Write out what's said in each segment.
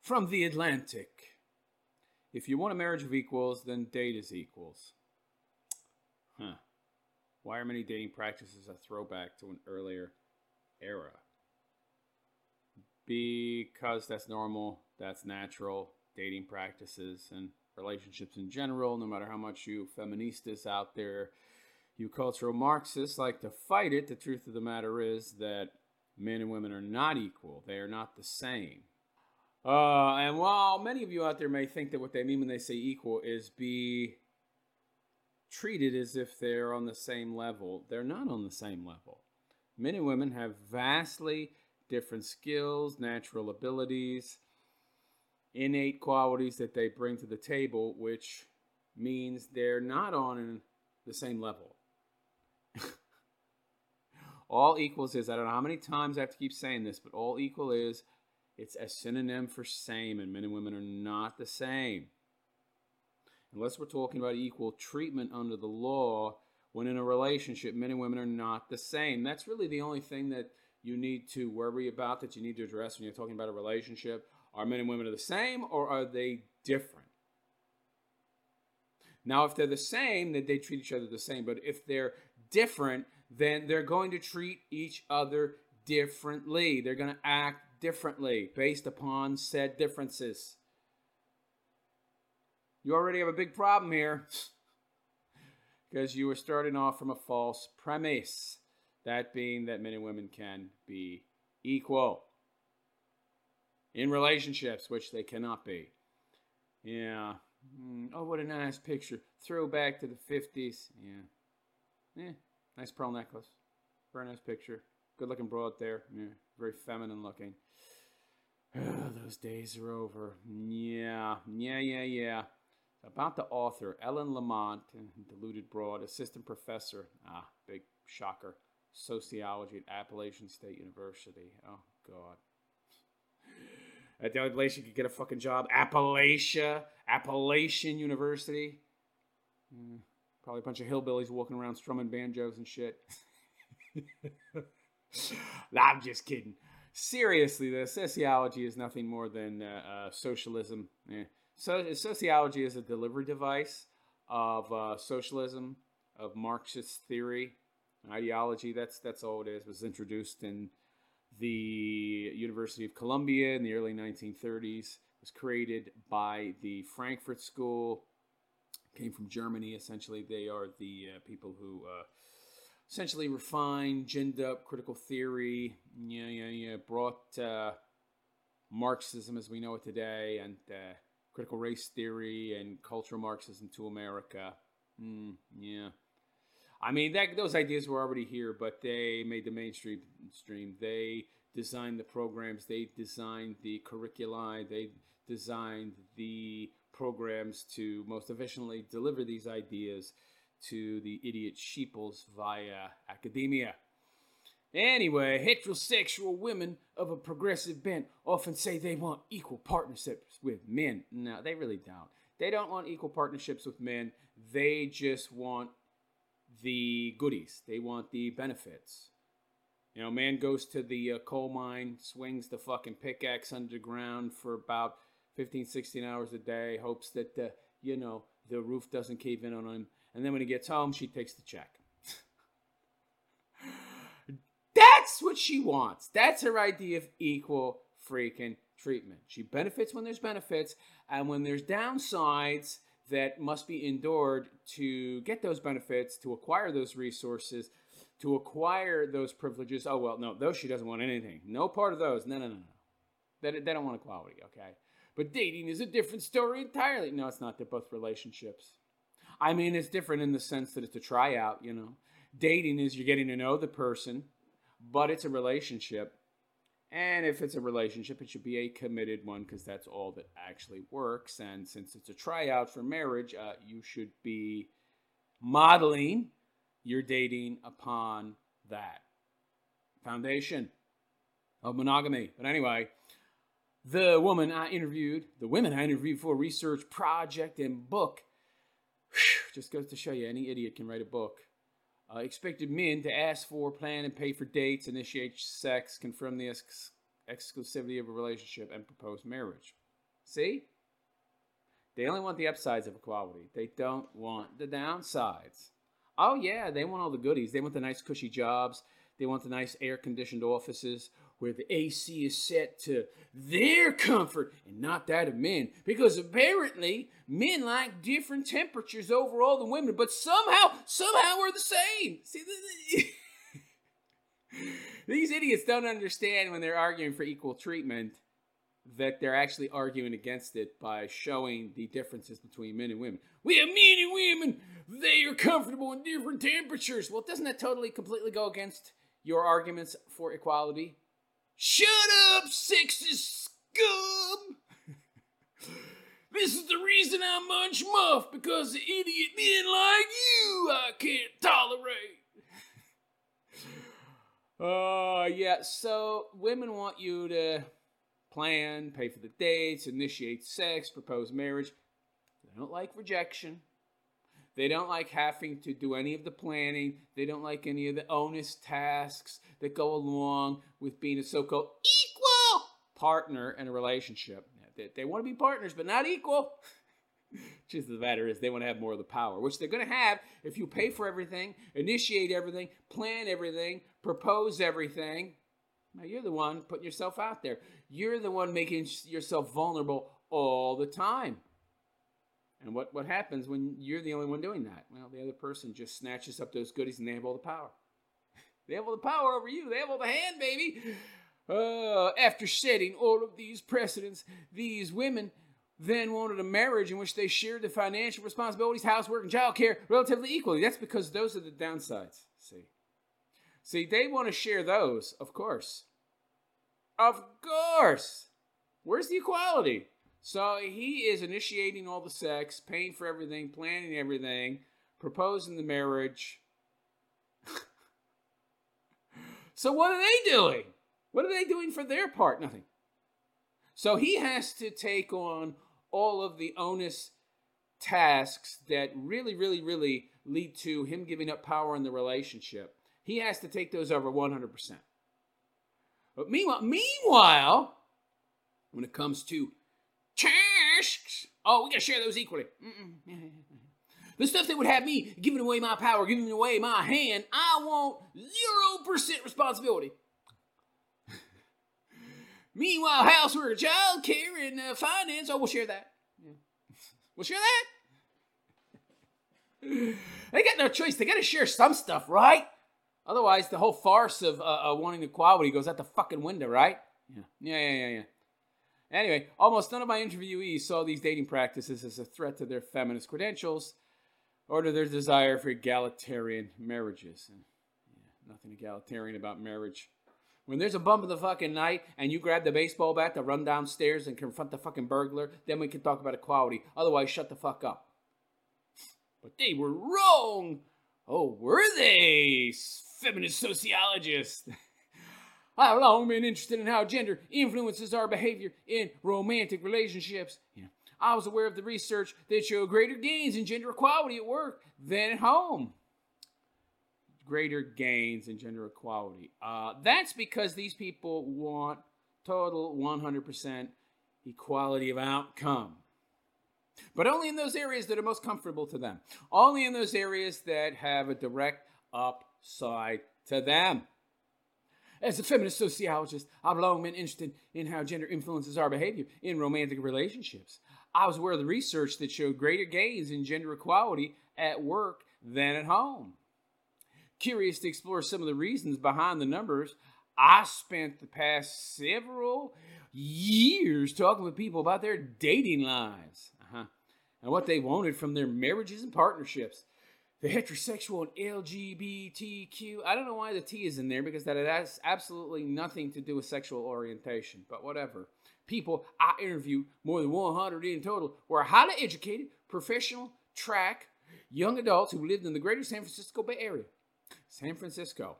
From The Atlantic. If you want a marriage of equals, then date as equals. Huh. Why are many dating practices a throwback to an earlier era? Because that's normal, that's natural. Dating practices and relationships in general, no matter how much you feministas out there, you cultural Marxists like to fight it, the truth of the matter is that men and women are not equal. They are not the same. And while many of you out there may think that what they mean when they say equal is be treated as if they're on the same level, they're not on the same level. Men and women have vastly different skills, natural abilities, innate qualities that they bring to the table, which means they're not on the same level. All equals is, I don't know how many times I have to keep saying this, but all equal is, it's a synonym for same, and men and women are not the same. Unless we're talking about equal treatment under the law, when in a relationship, men and women are not the same. That's really the only thing that you need to worry about, that you need to address when you're talking about a relationship. Are men and women the same, or are they different? Now, if they're the same, then they treat each other the same. But if they're different, then they're going to treat each other differently. They're going to act differently based upon said differences. You already have a big problem here because you were starting off from a false premise. That being that men and women can be equal in relationships, which they cannot be. Yeah. Oh, what a nice picture. Throwback to the 50s. Yeah. Nice pearl necklace. Very nice picture. Good looking broad there. Yeah. Very feminine looking. Those days are over. Yeah. About the author, Ellen Lamont, deluded broad, assistant professor. Big shocker. Sociology at Appalachian State University. Oh, God. At the only place you could get a fucking job. Appalachian University. Probably a bunch of hillbillies walking around strumming banjos and shit. I'm just kidding. Seriously, the sociology is nothing more than socialism. So sociology is a delivery device of socialism, of Marxist theory, ideology. That's all it is. It was introduced in the University of Columbia in the early 1930s. It was created by the Frankfurt School. Came from Germany, essentially. They are the people who essentially refined, ginned up critical theory. Brought Marxism as we know it today, and critical race theory and cultural Marxism to America. I mean, those ideas were already here, but they made the mainstream. They designed the programs. They designed the curricula. They designed the programs to most efficiently deliver these ideas to the idiot sheeples via academia. Anyway, heterosexual women of a progressive bent often say they want equal partnerships with men. No, they really don't. They don't want equal partnerships with men. They just want the goodies. They want the benefits. Man goes to the coal mine, swings the fucking pickaxe underground for about 15, 16 hours a day, hopes that, the roof doesn't cave in on him. And then when he gets home, she takes the check. That's what she wants. That's her idea of equal freaking treatment. She benefits when there's benefits, and when there's downsides that must be endured to get those benefits, to acquire those resources, to acquire those privileges. Oh, well, no, those she doesn't want anything. No part of those. No. They don't want equality, okay? But dating is a different story entirely. No, it's not. They're both relationships. I mean, it's different in the sense that it's a tryout, Dating is you're getting to know the person, but it's a relationship. And if it's a relationship, it should be a committed one because that's all that actually works. And since it's a tryout for marriage, you should be modeling your dating upon that foundation of monogamy. But anyway, the women I interviewed for a research project and book, just goes to show you any idiot can write a book. Expected men to ask for, plan, and pay for dates, initiate sex, confirm the exclusivity of a relationship, and propose marriage. See? They only want the upsides of equality. They don't want the downsides. Oh, yeah, they want all the goodies. They want the nice, cushy jobs. They want the nice, air-conditioned offices where the AC is set to their comfort and not that of men. Because apparently, men like different temperatures overall than women, but somehow we're the same. See, these idiots don't understand when they're arguing for equal treatment that they're actually arguing against it by showing the differences between men and women. We have men and women. They are comfortable in different temperatures. Well, doesn't that totally, completely go against your arguments for equality? Shut up, sexist scum! This is the reason I munch muff, because the idiot men like you I can't tolerate. Yeah, so women want you to plan, pay for the dates, initiate sex, propose marriage. They don't like rejection. They don't like having to do any of the planning. They don't like any of the onus tasks that go along with being a so-called equal partner in a relationship. They want to be partners, but not equal. Just the matter is they want to have more of the power, which they're going to have if you pay for everything, initiate everything, plan everything, propose everything. Now, you're the one putting yourself out there. You're the one making yourself vulnerable all the time. And what happens when you're the only one doing that? Well, the other person just snatches up those goodies and they have all the power. They have all the power over you. They have all the hand, baby. After setting all of these precedents, these women then wanted a marriage in which they shared the financial responsibilities, housework, and childcare relatively equally. That's because those are the downsides. See, they want to share those, of course. Of course. Where's the equality? So he is initiating all the sex, paying for everything, planning everything, proposing the marriage. So what are they doing? What are they doing for their part? Nothing. So he has to take on all of the onus tasks that really, really, really lead to him giving up power in the relationship. He has to take those over 100%. But meanwhile, when it comes to tasks, we got to share those equally. The stuff that would have me giving away my power, giving away my hand, I want 0% responsibility. Meanwhile, housework, child care, and finance, we'll share that. Yeah. We'll share that. They got no choice. They got to share some stuff, right? Otherwise, the whole farce of wanting equality goes out the fucking window, right? Yeah. Anyway, almost none of my interviewees saw these dating practices as a threat to their feminist credentials or to their desire for egalitarian marriages. And, nothing egalitarian about marriage. When there's a bump in the fucking night and you grab the baseball bat to run downstairs and confront the fucking burglar, then we can talk about equality. Otherwise, shut the fuck up. But they were wrong. Oh, were they? Feminist sociologists. I've long been interested in how gender influences our behavior in romantic relationships. I was aware of the research that showed greater gains in gender equality at work than at home. Greater gains in gender equality. That's because these people want total 100% equality of outcome. But only in those areas that are most comfortable to them. Only in those areas that have a direct upside to them. As a feminist sociologist, I've long been interested in how gender influences our behavior in romantic relationships. I was aware of the research that showed greater gains in gender equality at work than at home. Curious to explore some of the reasons behind the numbers, I spent the past several years talking with people about their dating lives and what they wanted from their marriages and partnerships. The heterosexual and LGBTQ. I don't know why the T is in there because that has absolutely nothing to do with sexual orientation, but whatever. People I interviewed, more than 100 in total, were highly educated, professional, track, young adults who lived in the greater San Francisco Bay Area. San Francisco.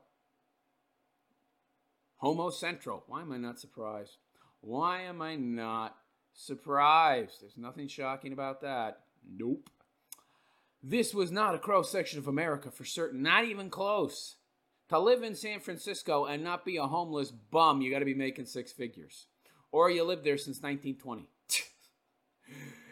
Homo Central. Why am I not surprised? Why am I not surprised? There's nothing shocking about that. Nope. This was not a cross-section of America for certain, not even close. To live in San Francisco and not be a homeless bum, you got to be making six figures. Or you lived there since 1920.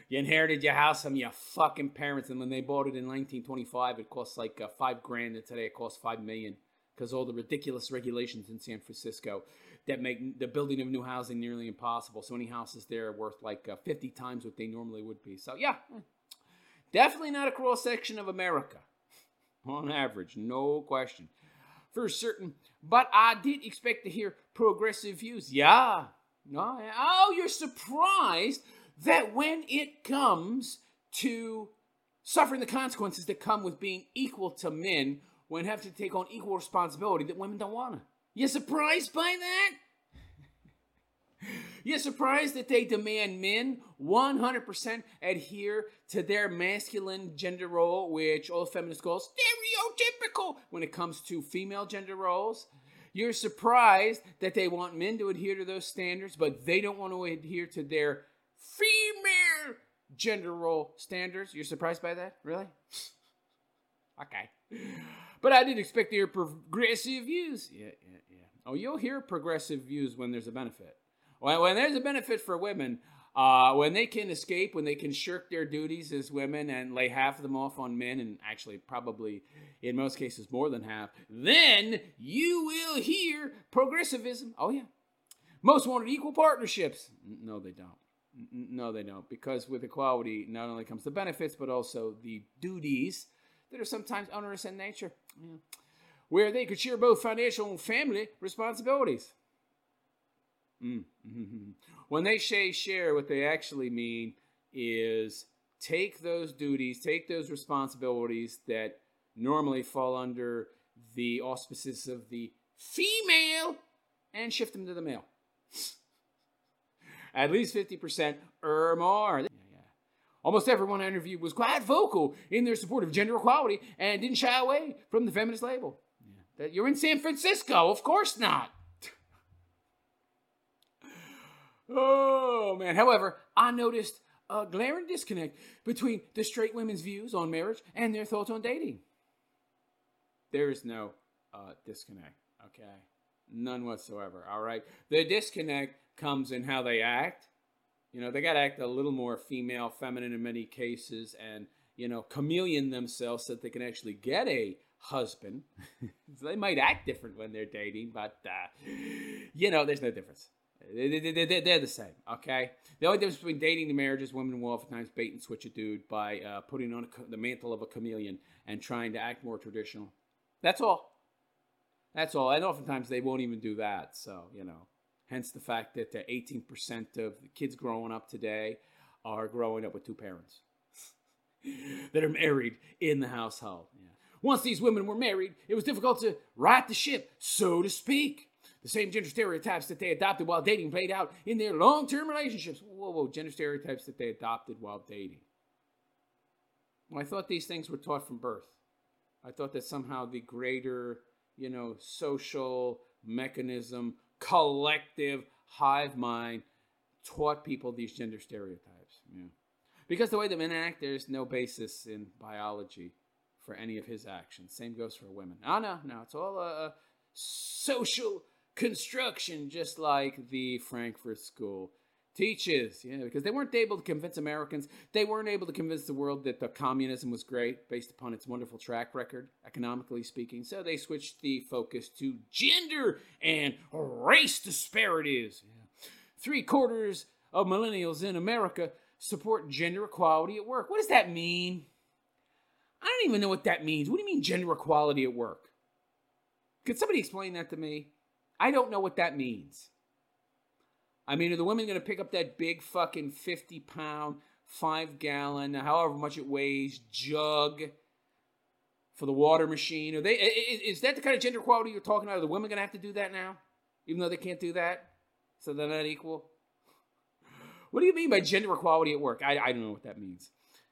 You inherited your house from your fucking parents, and when they bought it in 1925, it cost like $5,000, and today it costs $5 million because all the ridiculous regulations in San Francisco that make the building of new housing nearly impossible. So any houses there are worth like 50 times what they normally would be. So yeah, definitely not a cross section of America on average, no question, for certain. But I did expect to hear progressive views. Yeah. Oh, you're surprised that when it comes to suffering the consequences that come with being equal to men, when have to take on equal responsibility, that women don't want to. You surprised by that? You're surprised that they demand men 100% adhere to their masculine gender role, which all feminists call stereotypical when it comes to female gender roles. You're surprised that they want men to adhere to those standards, but they don't want to adhere to their female gender role standards. You're surprised by that? Really? Okay. But I did expect to hear progressive views. Yeah. Oh, you'll hear progressive views when there's a benefit. When there's a benefit for women, when they can escape, when they can shirk their duties as women and lay half of them off on men, and actually probably in most cases more than half, then you will hear progressivism. Oh, yeah. Most wanted equal partnerships. No, they don't. No, they don't. Because with equality, not only comes the benefits, but also the duties that are sometimes onerous in nature. Yeah. Where they could share both financial and family responsibilities. Mm-hmm. When they say share, what they actually mean is take those duties, take those responsibilities that normally fall under the auspices of the female and shift them to the male. At least 50% or more. Yeah. Almost everyone I interviewed was quite vocal in their support of gender equality and didn't shy away from the feminist label. Yeah. That you're in San Francisco, of course not. Oh, man. However, I noticed a glaring disconnect between the straight women's views on marriage and their thoughts on dating. There is no disconnect, okay? None whatsoever, all right? The disconnect comes in how they act. You know, they got to act a little more female, feminine in many cases, and, you know, chameleon themselves so that they can actually get a husband. So they might act different when they're dating, but, you know, there's no difference. They're the same, okay? The only difference between dating and marriage is women will oftentimes bait and switch a dude by putting on the mantle of a chameleon and trying to act more traditional. That's all. And oftentimes they won't even do that, so, you know. Hence the fact that 18% of the kids growing up today are growing up with two parents that are married in the household. Yeah. Once these women were married, it was difficult to right the ship, so to speak. The same gender stereotypes that they adopted while dating played out in their long-term relationships. Whoa, gender stereotypes that they adopted while dating. Well, I thought these things were taught from birth. I thought that somehow the greater, you know, social mechanism, collective hive mind taught people these gender stereotypes. Yeah. Because the way that men act, there's no basis in biology for any of his actions. Same goes for women. Oh, no, it's all a social construction, just like the Frankfurt School teaches. Yeah, because they weren't able to convince Americans. They weren't able to convince the world that the communism was great based upon its wonderful track record, economically speaking. So they switched the focus to gender and race disparities. Yeah. 3/4 of millennials in America support gender equality at work. What does that mean? I don't even know what that means. What do you mean gender equality at work? Could somebody explain that to me? I don't know what that means. I mean, are the women going to pick up that big fucking 50-pound, 5-gallon, however much it weighs, jug for the water machine? Is that the kind of gender equality you're talking about? Are the women going to have to do that now? Even though they can't do that? So they're not equal? What do you mean by gender equality at work? I don't know what that means.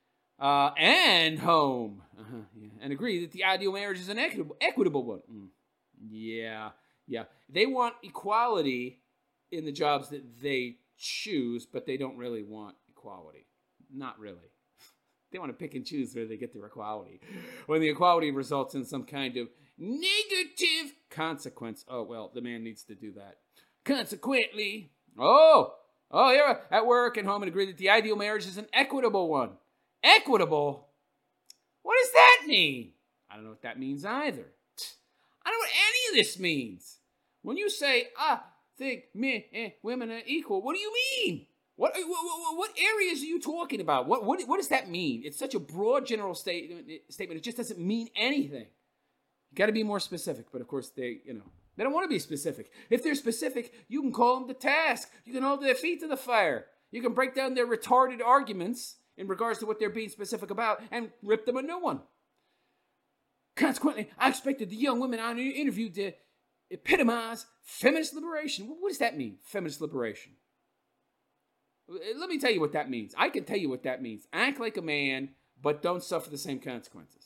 And home. Yeah. And agree that the ideal marriage is an equitable one. Yeah. They want equality in the jobs that they choose, but they don't really want equality. Not really. They want to pick and choose where they get their equality. When the equality results in some kind of negative consequence, oh, well, the man needs to do that. Consequently, Oh, yeah, at work and home and agree that the ideal marriage is an equitable one. Equitable? What does that mean? I don't know what that means either. I don't know what any of this means. When you say, I think men and women are equal, what do you mean? What areas are you talking about? What does that mean? It's such a broad general statement. It just doesn't mean anything. You got to be more specific. But of course, they don't want to be specific. If they're specific, you can call them to task. You can hold their feet to the fire. You can break down their retarded arguments in regards to what they're being specific about and rip them a new one. Consequently, I expected the young women I interviewed to epitomize feminist liberation. What does that mean, feminist liberation? Let me tell you what that means. I can tell you what that means. Act like a man, but don't suffer the same consequences.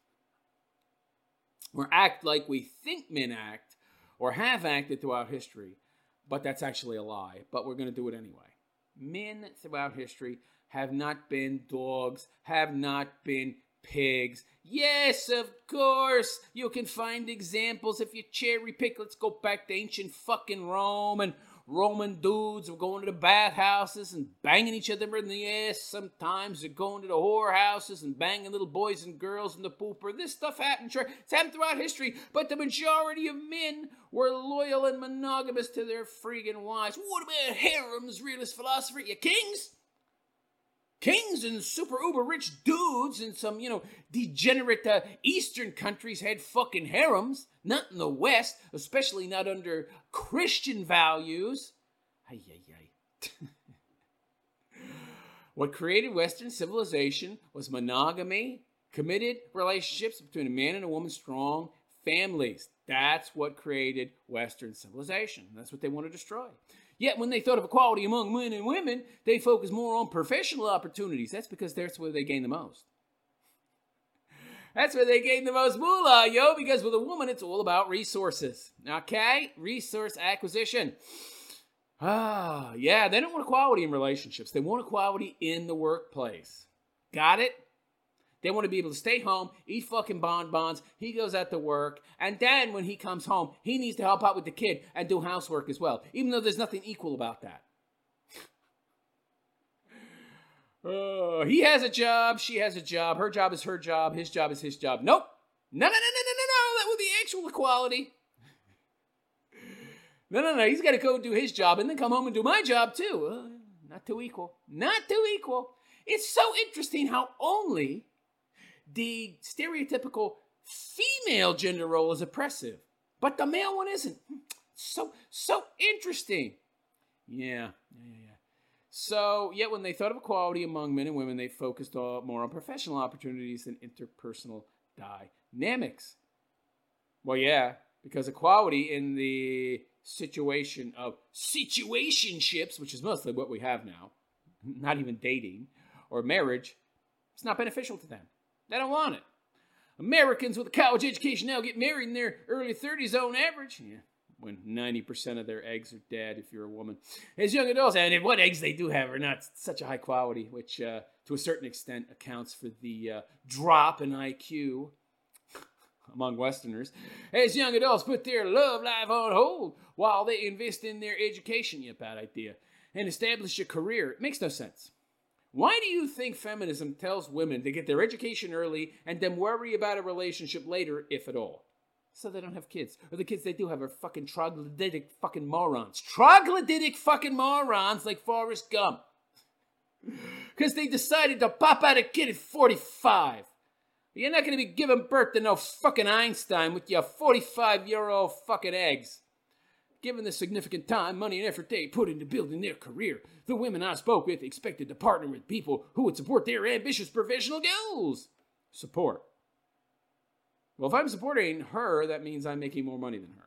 Or act like we think men act or have acted throughout history, but that's actually a lie. But we're going to do it anyway. Men throughout history have not been dogs, have not been pigs. Yes, of course, you can find examples if you cherry pick. Let's go back to ancient fucking Rome, and Roman dudes were going to the bathhouses and banging each other in the ass. Sometimes they're going to the whorehouses and banging little boys and girls in the pooper. This stuff happened, sure. It's happened throughout history, but the majority of men were loyal and monogamous to their freaking wives. What about harems, realist philosopher? You kings? Kings and super uber rich dudes in some, degenerate Eastern countries had fucking harems. Not in the West, especially not under Christian values. Ay, ay, ay. What created Western civilization was monogamy, committed relationships between a man and a woman, strong families. That's what created Western civilization. That's what they want to destroy. Yet when they thought of equality among men and women, they focused more on professional opportunities. That's because that's where they gain the most. That's where they gain the most moolah, because with a woman, it's all about resources. Okay? Resource acquisition. They don't want equality in relationships. They want equality in the workplace. Got it? They want to be able to stay home, eat fucking bonbons. He goes out to work. And then when he comes home, he needs to help out with the kid and do housework as well. Even though there's nothing equal about that. He has a job. She has a job. Her job is her job. His job is his job. Nope. No. That would be actual equality. No. He's got to go do his job and then come home and do my job too. Not too equal. Not too equal. It's so interesting how only the stereotypical female gender role is oppressive, but the male one isn't. So interesting. Yeah. So, yet when they thought of equality among men and women, they focused more on professional opportunities than interpersonal dynamics. Well, yeah, because equality in the situation of situationships, which is mostly what we have now, not even dating or marriage, it's not beneficial to them. They don't want it. Americans with a college education now get married in their early 30s on average. Yeah, when 90% of their eggs are dead if you're a woman. As young adults, and what eggs they do have are not such a high quality, which to a certain extent accounts for the drop in IQ among Westerners. As young adults put their love life on hold while they invest in their education. Yeah, bad idea. And establish a career. It makes no sense. Why do you think feminism tells women to get their education early and then worry about a relationship later, if at all? So they don't have kids. Or the kids they do have are fucking troglodytic fucking morons. Troglodytic fucking morons like Forrest Gump. Because they decided to pop out a kid at 45. You're not going to be giving birth to no fucking Einstein with your 45-year-old fucking eggs. Given the significant time, money, and effort they put into building their career, the women I spoke with expected to partner with people who would support their ambitious professional goals. Support. Well, if I'm supporting her, that means I'm making more money than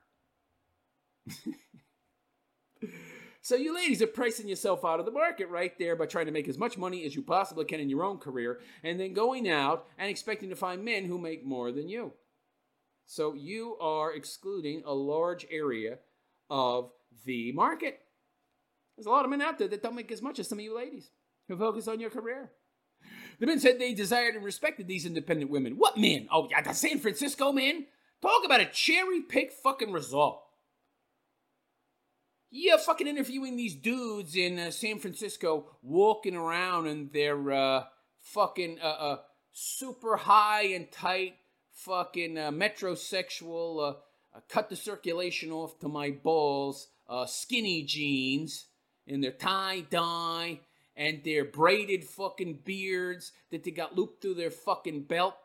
her. So you ladies are pricing yourself out of the market right there by trying to make as much money as you possibly can in your own career and then going out and expecting to find men who make more than you. So you are excluding a large area of the market. There's a lot of men out there that don't make as much as some of you ladies who focus on your career. The men said they desired and respected these independent women. What men? Oh, yeah, the San Francisco men? Talk about a cherry-pick fucking result. Yeah, fucking interviewing these dudes in San Francisco walking around in their fucking super high and tight fucking metrosexual, cut the circulation off to my balls, skinny jeans in their tie-dye and their braided fucking beards that they got looped through their fucking belt.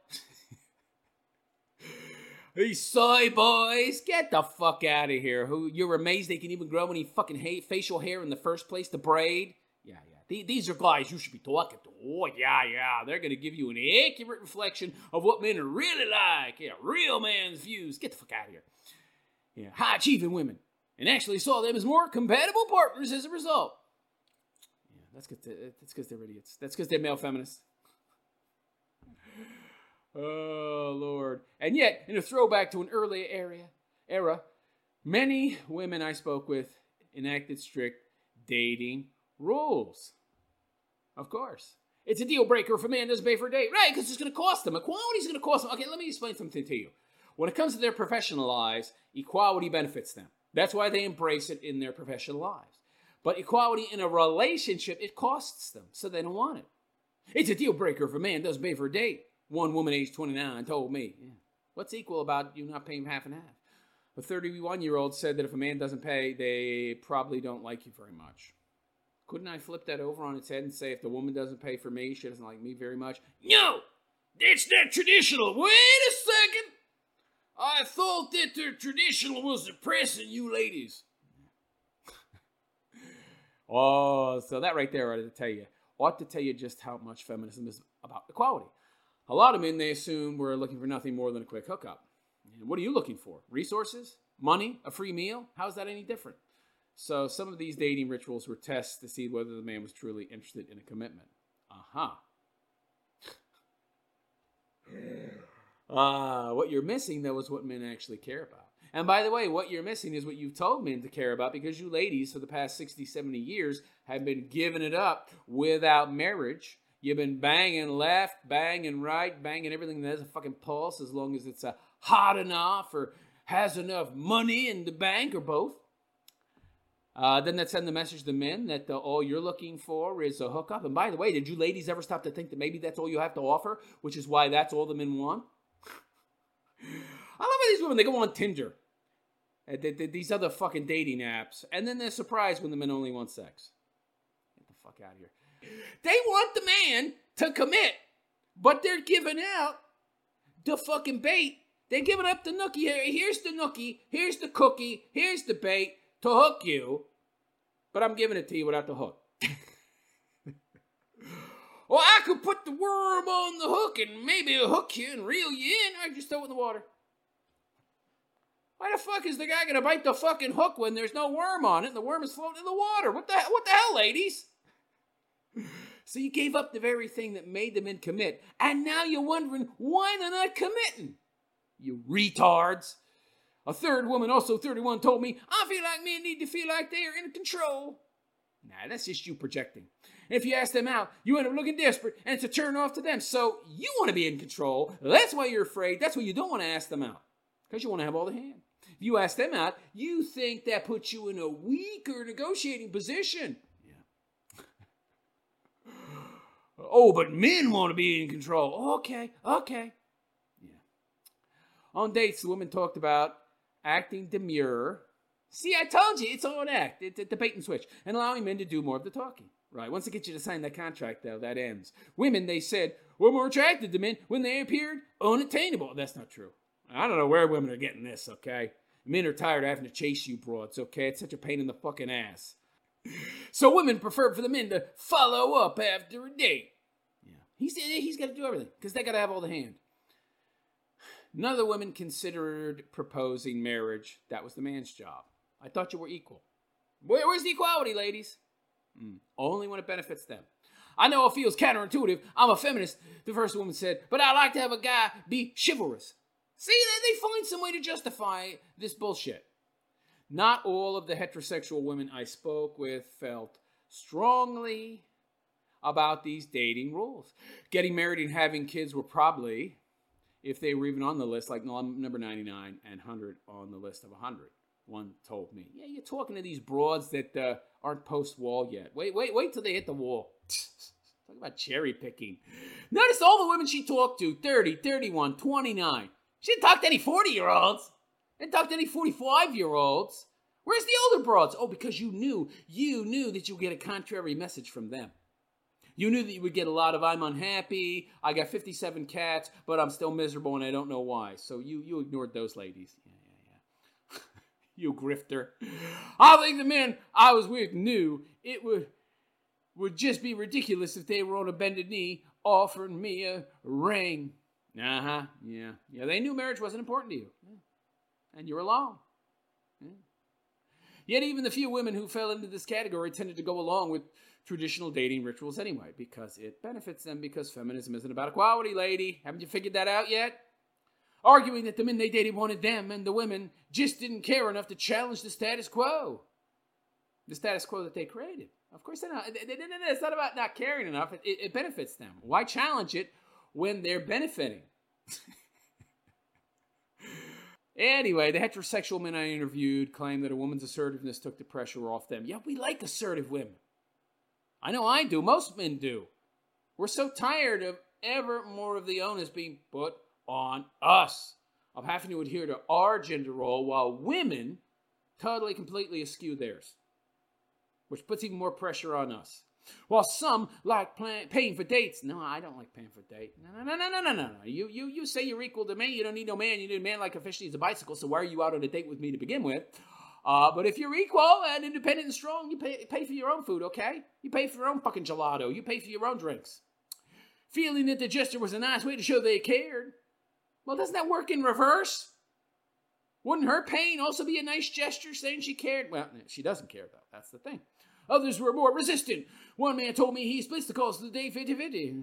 Hey, soy boys, get the fuck out of here. Who you're amazed they can even grow any fucking facial hair in the first place to braid? Yeah. These are guys you should be talking to. Oh, yeah. They're going to give you an accurate reflection of what men are really like. Yeah, real man's views. Get the fuck out of here. Yeah, high-achieving women. And actually saw them as more compatible partners as a result. Yeah, that's because they're idiots. That's because they're male feminists. Oh, Lord. And yet, in a throwback to an earlier era, many women I spoke with enacted strict dating rules. Of course. It's a deal breaker if a man doesn't pay for a date. Right, because it's going to cost them. Equality is going to cost them. Okay, let me explain something to you. When it comes to their professional lives, equality benefits them. That's why they embrace it in their professional lives. But equality in a relationship, it costs them, so they don't want it. It's a deal breaker if a man doesn't pay for a date. One woman aged 29 told me, what's equal about you not paying half and half? A 31-year-old said that if a man doesn't pay, they probably don't like you very much. Couldn't I flip that over on its head and say if the woman doesn't pay for me, she doesn't like me very much? No! That's not traditional. Wait a second! I thought that the traditional was oppressing you ladies. Oh, so that right there ought to tell you just how much feminism is about equality. A lot of men, they assume we're looking for nothing more than a quick hookup. And what are you looking for? Resources? Money? A free meal? How's that any different? So some of these dating rituals were tests to see whether the man was truly interested in a commitment. What you're missing, though, is what men actually care about. And by the way, what you're missing is what you've told men to care about, because you ladies for the past 60, 70 years have been giving it up without marriage. You've been banging left, banging right, banging everything that has a fucking pulse, as long as it's hot enough or has enough money in the bank or both. Then that send the message to men that all you're looking for is a hookup. And by the way, did you ladies ever stop to think that maybe that's all you have to offer, which is why that's all the men want? I love how these women, they go on Tinder, these other fucking dating apps, and then they're surprised when the men only want sex. Get the fuck out of here. They want the man to commit, but they're giving out the fucking bait. They're giving up the nookie. Here's the nookie, here's the cookie, here's the bait to hook you, but I'm giving it to you without the hook. Or I could put the worm on the hook and maybe hook you and reel you in. I just throw it in the water. Why the fuck is the guy going to bite the fucking hook when there's no worm on it and the worm is floating in the water? What the hell, ladies? So you gave up the very thing that made the men commit, and now you're wondering why they're not committing. You retards. A third woman, also 31, told me, I feel like men need to feel like they are in control. Nah, that's just you projecting. If you ask them out, you end up looking desperate, and it's a turn off to them. So you want to be in control. That's why you're afraid. That's why you don't want to ask them out, because you want to have all the hand. If you ask them out, you think that puts you in a weaker negotiating position. Yeah. Oh, but men want to be in control. Okay. Yeah. On dates, the women talked about acting demure. See, I told you, it's all an act. It's a bait and switch. And allowing men to do more of the talking. Right, once they get you to sign that contract, though, that ends. Women, they said, were more attracted to men when they appeared unattainable. That's not true. I don't know where women are getting this, okay? Men are tired of having to chase you broads, okay? It's such a pain in the fucking ass. So women prefer for the men to follow up after a date. Yeah, he's got to do everything, because they got to have all the hand. None of the women considered proposing marriage. That was the man's job. I thought you were equal. Where's the equality, ladies? Only when it benefits them. I know it feels counterintuitive. I'm a feminist, the first woman said, but I like to have a guy be chivalrous. See, they find some way to justify this bullshit. Not all of the heterosexual women I spoke with felt strongly about these dating rules. Getting married and having kids were probably, if they were even on the list, like number 99 and 100 on the list of 100. one told me. Yeah, you're talking to these broads that aren't post-wall yet. Wait till they hit the wall. Talk about cherry picking. Notice all the women she talked to, 30, 31, 29. She didn't talk to any 40-year-olds. Didn't talk to any 45-year-olds. Where's the older broads? Oh, because you knew that you would get a contrary message from them. You knew that you would get a lot of, I'm unhappy, I got 57 cats, but I'm still miserable and I don't know why. So you ignored those ladies. Yeah. You grifter. I think the men I was with knew it would just be ridiculous if they were on a bended knee offering me a ring. Yeah. They knew marriage wasn't important to you. Yeah. And you're alone. Yeah. Yet even the few women who fell into this category tended to go along with traditional dating rituals anyway, because it benefits them, because feminism isn't about equality, lady. Haven't you figured that out yet? Arguing that the men they dated wanted them and the women just didn't care enough to challenge the status quo. The status quo that they created. Of course, it's not about not caring enough. It benefits them. Why challenge it when they're benefiting? Anyway, the heterosexual men I interviewed claimed that a woman's assertiveness took the pressure off them. Yeah, we like assertive women. I know I do. Most men do. We're so tired of ever more of the onus being put on us, of having to adhere to our gender role while women totally, completely eschew theirs, which puts even more pressure on us. While some like paying for dates. No, I don't like paying for dates. No. You say you're equal to me. You don't need no man. You need a man like a fish needs a bicycle. So why are you out on a date with me to begin with? But if you're equal and independent and strong, you pay for your own food, okay? You pay for your own fucking gelato. You pay for your own drinks. Feeling that the gesture was a nice way to show they cared. Well, doesn't that work in reverse? Wouldn't her pain also be a nice gesture saying she cared? Well, she doesn't care, though. That's the thing. Others were more resistant. One man told me he splits the cost of the day 50-50.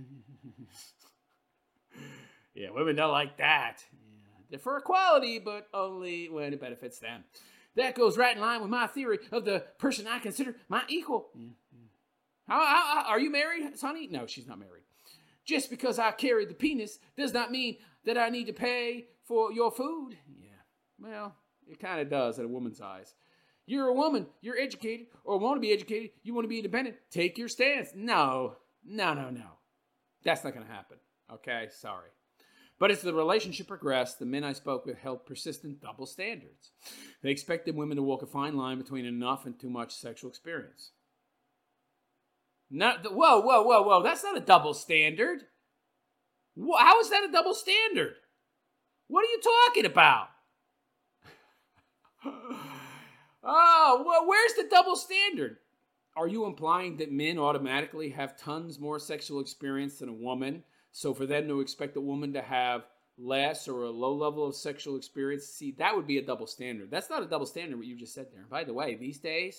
Yeah, women don't like that. Yeah. They're for equality, but only when it benefits them. That goes right in line with my theory of the person I consider my equal. Yeah. How are you married, honey? No, she's not married. Just because I carry the penis does not mean that I need to pay for your food. Yeah, well, it kind of does in a woman's eyes. You're a woman, you're educated, or want to be educated, you want to be independent, take your stance. No. That's not going to happen, okay? Sorry. But as the relationship progressed, the men I spoke with held persistent double standards. They expected women to walk a fine line between enough and too much sexual experience. Whoa, that's not a double standard. How is that a double standard? What are you talking about? Oh, well, where's the double standard? Are you implying that men automatically have tons more sexual experience than a woman? So for them to expect a woman to have less or a low level of sexual experience, see, that would be a double standard. That's not a double standard, what you just said there. And by the way, these days,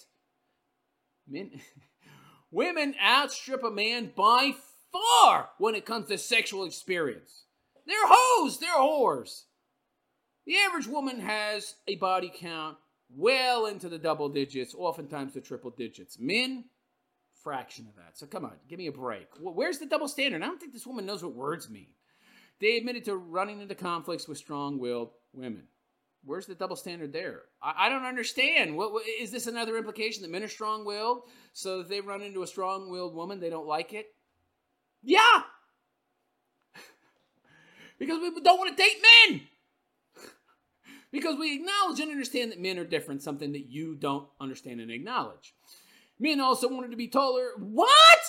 women outstrip a man by far when it comes to sexual experience. They're hoes, they're whores. The average woman has a body count well into the double digits, oftentimes the triple digits. Men, fraction of that. So come on, give me a break. Where's the double standard? I don't think this woman knows what words mean. They admitted to running into conflicts with strong-willed women. Where's the double standard there? I don't understand. What is this another implication that men are strong-willed? So if they run into a strong-willed woman, they don't like it? Yeah! Because we don't want to date men! Because we acknowledge and understand that men are different, something that you don't understand and acknowledge. Men also wanted to be taller. What?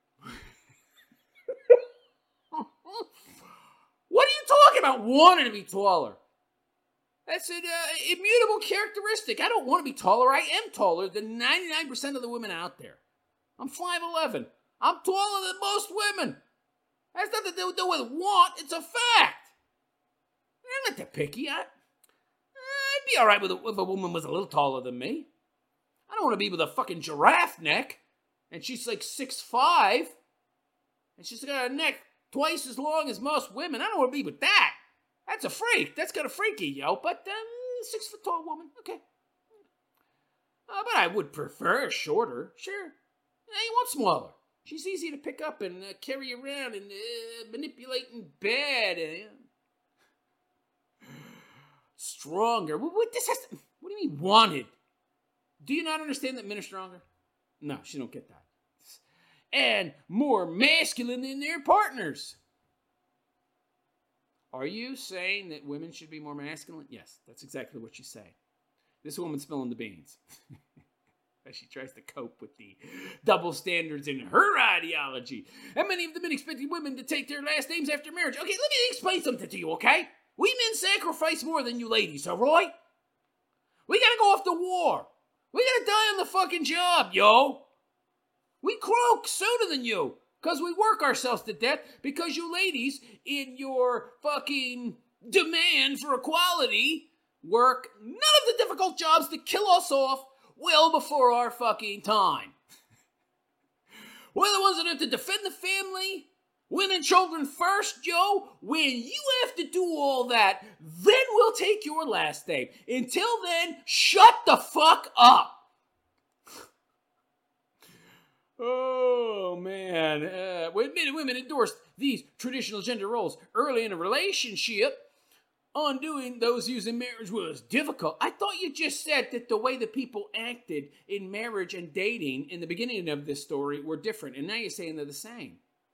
What are you talking about, wanting to be taller? That's an immutable characteristic. I don't want to be taller. I am taller than 99% of the women out there. I'm 5'11". I'm taller than most women. That's nothing to do with want. It's a fact. I'm not that picky. I'd be all right if a woman was a little taller than me. I don't want to be with a fucking giraffe neck. And she's like 6'5". And she's got a neck twice as long as most women. I don't want to be with that. That's a freak. That's kind of freaky, yo. But 6 foot tall woman. Okay. But I would prefer shorter. Sure. You want smaller. She's easy to pick up and carry around and manipulate in bed. stronger. What do you mean wanted? Do you not understand that men are stronger? No, she don't get that. And more masculine than their partners. Are you saying that women should be more masculine? Yes, that's exactly what she's saying. This woman's spilling the beans. As she tries to cope with the double standards in her ideology. And many of the men expecting women to take their last names after marriage. Okay, let me explain something to you, okay? We men sacrifice more than you ladies, all right? We gotta go off to war. We gotta die on the fucking job, yo. We croak sooner than you. Because we work ourselves to death. Because you ladies, in your fucking demand for equality, work none of the difficult jobs to kill us off well before our fucking time. We're the ones that have to defend the family, women, children first, yo. When you have to do all that, then we'll take your last name. Until then, shut the fuck up. Oh, man. When men and women endorsed these traditional gender roles early in a relationship, undoing those views in marriage was difficult. I thought you just said that the way that people acted in marriage and dating in the beginning of this story were different, and now you're saying they're the same.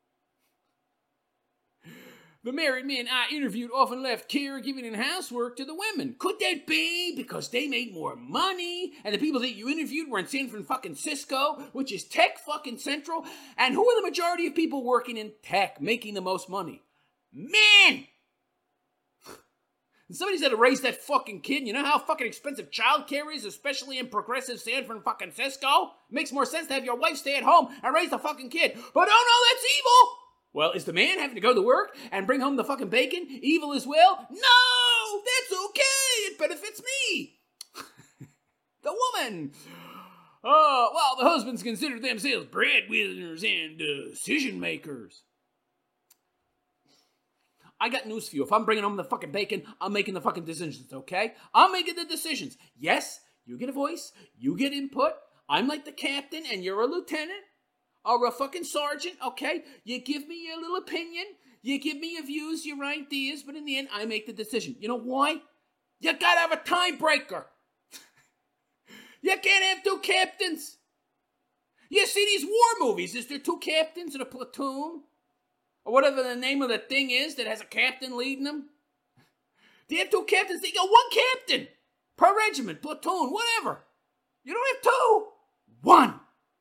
The married men I interviewed often left caregiving and housework to the women. Could that be because they made more money and the people that you interviewed were in San Francisco, which is tech fucking central? And who are the majority of people working in tech making the most money? Men! And somebody's had to raise that fucking kid. You know how fucking expensive childcare is, especially in progressive San Francisco? It makes more sense to have your wife stay at home and raise the fucking kid. But oh no, that's evil! Well, is the man having to go to work and bring home the fucking bacon evil as well? No! That's okay! It benefits me! The woman! Oh, well, the husbands consider themselves breadwinners and decision makers. I got news for you. If I'm bringing home the fucking bacon, I'm making the fucking decisions, okay? I'm making the decisions. Yes, you get a voice. You get input. I'm like the captain and you're a lieutenant. Or a fucking sergeant, okay? You give me your little opinion. You give me your views, your ideas. But in the end, I make the decision. You know why? You gotta have a tiebreaker. You can't have two captains. You see these war movies. Is there two captains in a platoon? Or whatever the name of the thing is that has a captain leading them. They have two captains. They got one captain per regiment, platoon, whatever. You don't have two. One.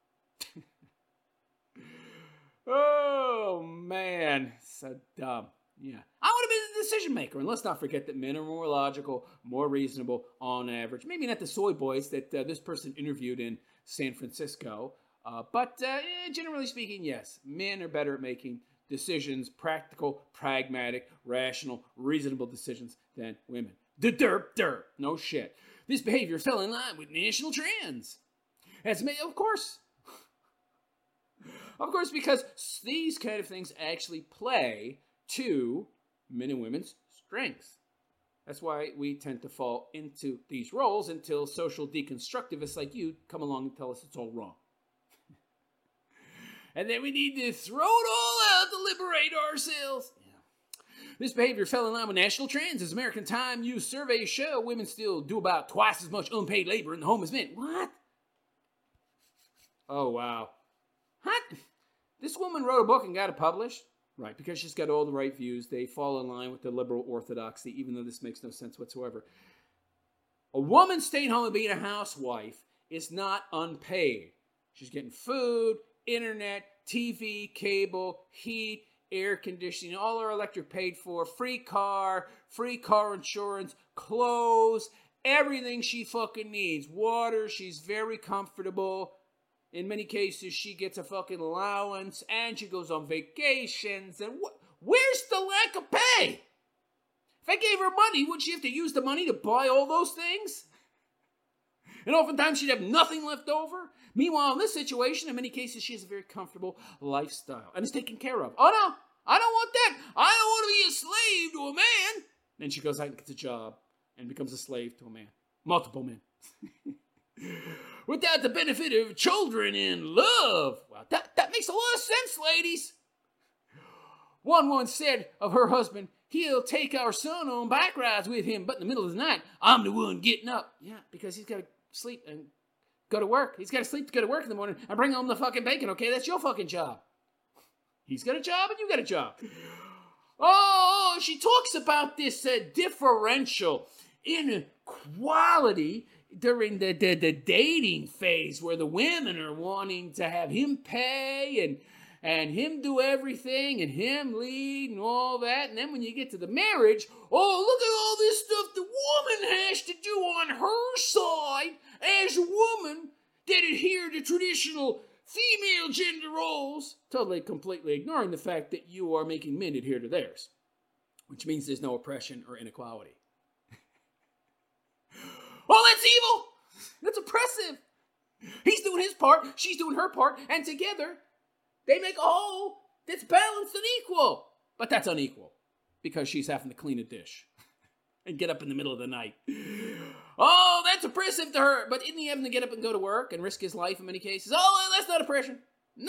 Oh, man. So dumb. Yeah. I want to be the decision maker. And let's not forget that men are more logical, more reasonable on average. Maybe not the soy boys that this person interviewed in San Francisco. But generally speaking, yes. Men are better at making decisions, practical, pragmatic, rational, reasonable decisions than women. Derp. No shit. This behavior fell in line with national trends. Of course, because these kind of things actually play to men and women's strengths. That's why we tend to fall into these roles until social deconstructivists like you come along and tell us it's all wrong. And then we need to throw it all out to liberate ourselves. Yeah. This behavior fell in line with national trends. As American Time Use surveys show, women still do about twice as much unpaid labor in the home as men. What? Oh, wow. What? This woman wrote a book and got it published? Right, because she's got all the right views. They fall in line with the liberal orthodoxy, even though this makes no sense whatsoever. A woman staying home and being a housewife is not unpaid. She's getting food, internet, TV, cable, heat, air conditioning, all her electric paid for, free car insurance, clothes, everything she fucking needs. Water, she's very comfortable. In many cases, she gets a fucking allowance, and she goes on vacations, and where's the lack of pay? If I gave her money, would she have to use the money to buy all those things? And oftentimes, she'd have nothing left over. Meanwhile, in this situation, in many cases, she has a very comfortable lifestyle, and is taken care of. Oh, no, I don't want that. I don't want to be a slave to a man. Then she goes out and gets a job, and becomes a slave to a man. Multiple men. Without the benefit of children and love. Well, that makes a lot of sense, ladies. One once said of her husband, he'll take our son on bike rides with him, but in the middle of the night, I'm the one getting up. Yeah, because he's got to sleep and go to work. He's got to sleep to go to work in the morning and bring home the fucking bacon, okay? That's your fucking job. He's got a job and you got a job. Oh, she talks about this differential inequality during the dating phase where the women are wanting to have him pay and him do everything and him lead and all that. And then when you get to the marriage, oh, look at all this stuff the woman has to do on her side as a woman that adhere to traditional female gender roles, totally completely ignoring the fact that you are making men adhere to theirs, which means there's no oppression or inequality. Oh, that's evil! That's oppressive! He's doing his part, she's doing her part, and together they make a whole that's balanced and equal. But that's unequal because she's having to clean a dish and get up in the middle of the night. Oh, that's oppressive to her. But isn't he having to get up and go to work and risk his life in many cases? Oh, that's not oppression. No.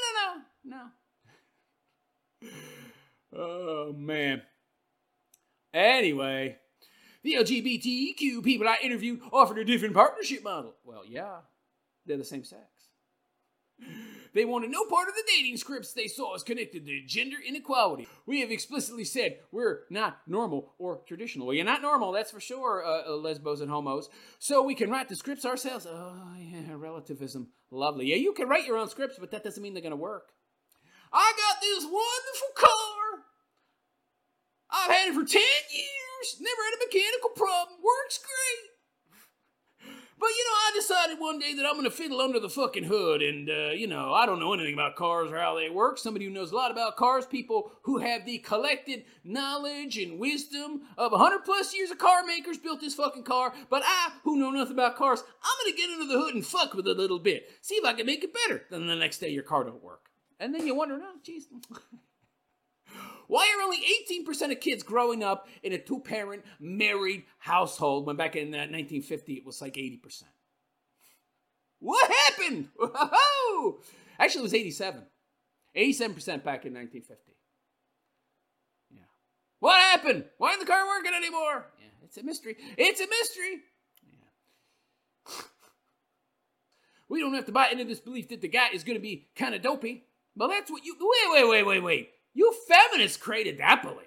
Oh, man. Anyway, the LGBTQ people I interviewed offered a different partnership model. Well, yeah, they're the same sex. They wanted no part of the dating scripts they saw as connected to gender inequality. We have explicitly said we're not normal or traditional. Well, you're not normal, that's for sure, lesbos and homos. So we can write the scripts ourselves. Oh, yeah, relativism. Lovely. Yeah, you can write your own scripts, but that doesn't mean they're going to work. I got this wonderful car. I've had it for 10 years. Never had a mechanical problem. Works great. But, I decided one day that I'm going to fiddle under the fucking hood and, I don't know anything about cars or how they work. Somebody who knows a lot about cars, people who have the collected knowledge and wisdom of 100 plus years of car makers built this fucking car. But I, who know nothing about cars, I'm going to get under the hood and fuck with it a little bit. See if I can make it better. Then the next day your car don't work. And then you wonder, oh, geez. Why are only 18% of kids growing up in a two-parent married household when back in 1950 it was like 80%? What happened? Whoa! Actually, it was 87. 87% back in 1950. Yeah. What happened? Why isn't the car working anymore? Yeah, it's a mystery. It's a mystery. Yeah. We don't have to buy into this belief that the guy is going to be kind of dopey. Well, that's what you... Wait. You feminists created that belief.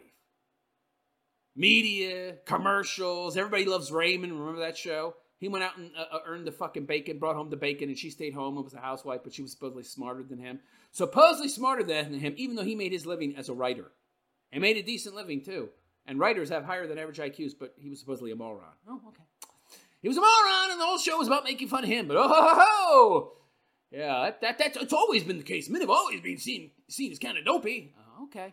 Media, commercials, everybody loves Raymond. Remember that show? He went out and earned the fucking bacon, brought home the bacon, and she stayed home and was a housewife, but she was supposedly smarter than him. Supposedly smarter than him, even though he made his living as a writer. And made a decent living, too. And writers have higher than average IQs, but he was supposedly a moron. Oh, okay. He was a moron, and the whole show was about making fun of him, but oh! Yeah, that's it's always been the case. Men have always been seen as kind of dopey. Okay.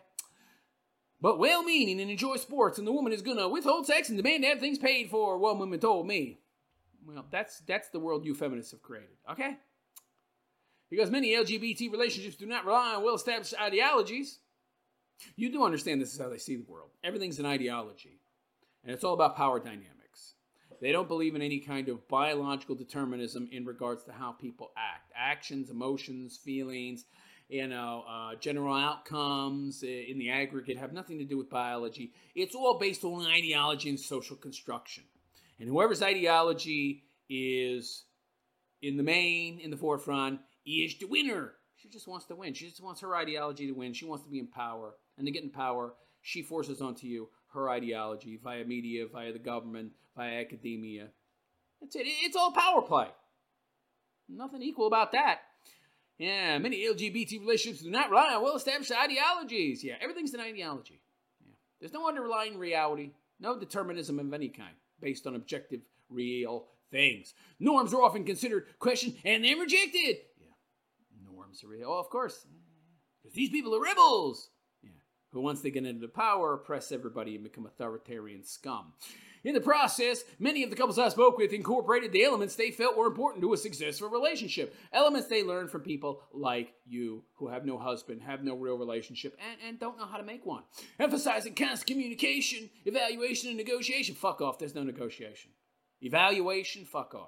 But well-meaning and enjoy sports, and the woman is going to withhold sex and demand to have things paid for, one woman told me. Well, that's the world you feminists have created, okay? Because many LGBT relationships do not rely on well-established ideologies. You do understand this is how they see the world. Everything's an ideology, and it's all about power dynamics. They don't believe in any kind of biological determinism in regards to how people act. Actions, emotions, feelings, general outcomes in the aggregate have nothing to do with biology. It's all based on ideology and social construction. And whoever's ideology is in the main, in the forefront, is the winner. She just wants to win. She just wants her ideology to win. She wants to be in power. And to get in power, she forces onto you her ideology via media, via the government, via academia. That's it. It's all power play. Nothing equal about that. Yeah, many LGBT relationships do not rely on well-established ideologies. Yeah, everything's an ideology. Yeah. There's no underlying reality, no determinism of any kind, based on objective, real things. Norms are often considered, questioned, and then rejected. Yeah, norms are real. Oh, of course. Because these people are rebels. Yeah, who once they get into power, oppress everybody and become authoritarian scum. In the process, many of the couples I spoke with incorporated the elements they felt were important to a successful relationship. Elements they learned from people like you, who have no husband, have no real relationship, and don't know how to make one. Emphasizing constant communication, evaluation, and negotiation. Fuck off, there's no negotiation. Evaluation, fuck off.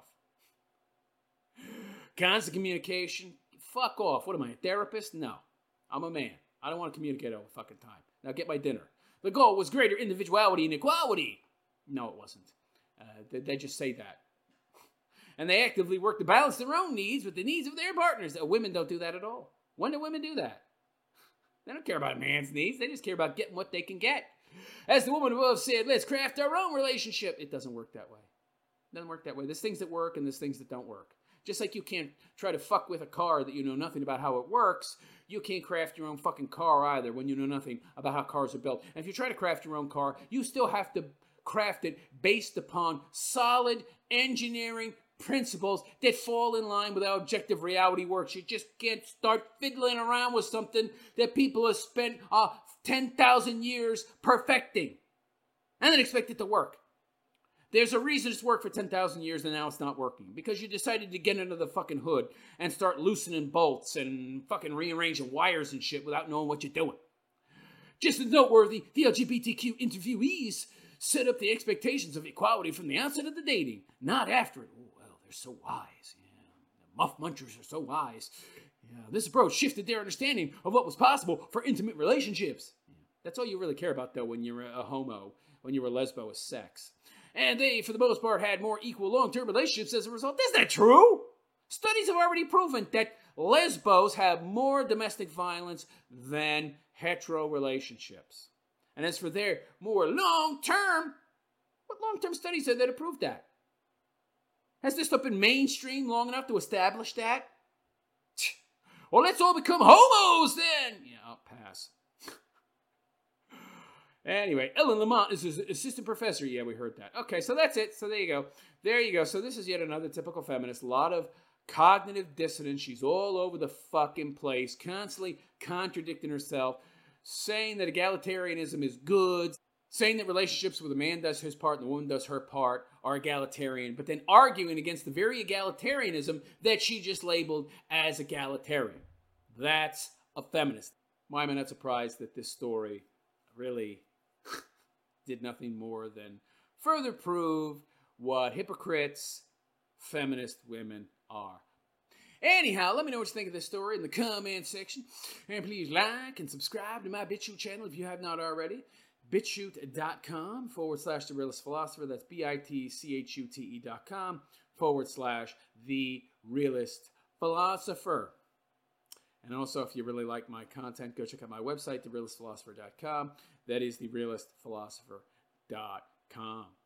Constant communication, fuck off. What am I, a therapist? No, I'm a man. I don't want to communicate all the fucking time. Now get my dinner. The goal was greater individuality and equality. No, it wasn't. They just say that. And they actively work to balance their own needs with the needs of their partners. Women don't do that at all. When do women do that? They don't care about a man's needs. They just care about getting what they can get. As the woman above said, let's craft our own relationship. It doesn't work that way. It doesn't work that way. There's things that work and there's things that don't work. Just like you can't try to fuck with a car that you know nothing about how it works, you can't craft your own fucking car either when you know nothing about how cars are built. And if you try to craft your own car, you still have to craft it based upon solid engineering principles that fall in line with how objective reality works. You just can't start fiddling around with something that people have spent 10,000 years perfecting and then expect it to work. There's a reason it's worked for 10,000 years and now it's not working. Because you decided to get under the fucking hood and start loosening bolts and fucking rearranging wires and shit without knowing what you're doing. Just as noteworthy, the LGBTQ interviewees set up the expectations of equality from the outset of the dating, not after it. Oh, well, they're so wise. Yeah, the muff munchers are so wise. Yeah, this approach shifted their understanding of what was possible for intimate relationships. Yeah, that's all you really care about, though, when you're a homo, when you're a lesbo, is sex. And they, for the most part, had more equal long-term relationships as a result. Is that true? Studies have already proven that lesbos have more domestic violence than hetero relationships. And as for their more long-term, what long-term studies are there to prove that? Has this stuff been mainstream long enough to establish that? Well, let's all become homos then! Yeah, I'll pass. Anyway, Ellen Lamont is an assistant professor. Yeah, we heard that. Okay, so that's it. So there you go. There you go. So this is yet another typical feminist. A lot of cognitive dissonance. She's all over the fucking place, constantly contradicting herself, saying that egalitarianism is good, saying that relationships where the man does his part and the woman does her part are egalitarian, but then arguing against the very egalitarianism that she just labeled as egalitarian. That's a feminist. Why am I not surprised that this story really did nothing more than further prove what hypocrites feminist women are. Anyhow, let me know what you think of this story in the comment section. And please like and subscribe to my BitChute channel if you have not already. BitChute.com/The Realist Philosopher. That's BITCHUTE.com/The Realist Philosopher. And also, if you really like my content, go check out my website, TheRealistPhilosopher.com. That is TheRealistPhilosopher.com.